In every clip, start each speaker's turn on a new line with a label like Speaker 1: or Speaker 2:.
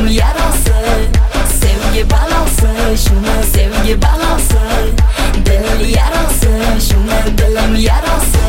Speaker 1: yarasi, sevgi balosi, shuni sevgi balosi, dil yarasi, shuni dilim yarasi.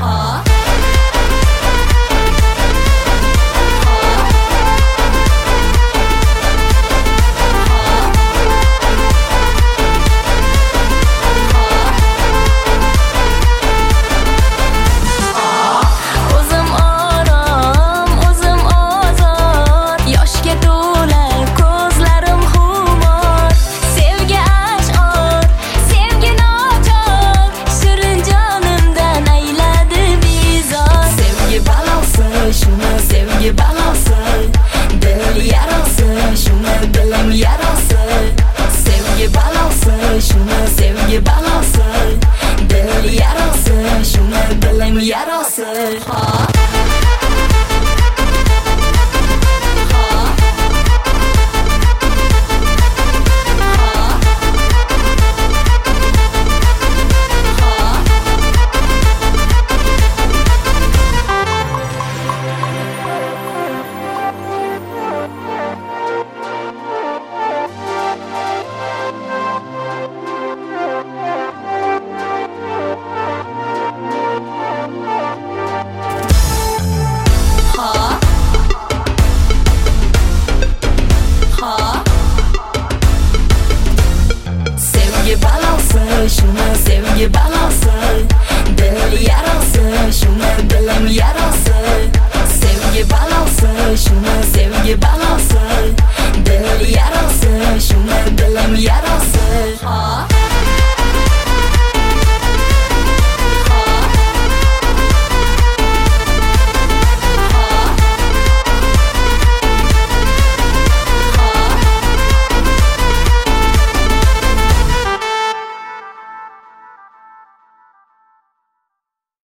Speaker 1: Sevgi balosi, dil yarasi, shuni dilim yarasi. Sevgi balosi, shuni sevgi balosi, dil yarasi, shuni dilim yarasi. Sevgi balosi, shuni sevgi balosi, dil yarasi, shuni dilim yarasi. Sevgi balosi, shuni sevgi balosi, dil yarasi, shuni dilim yarasi.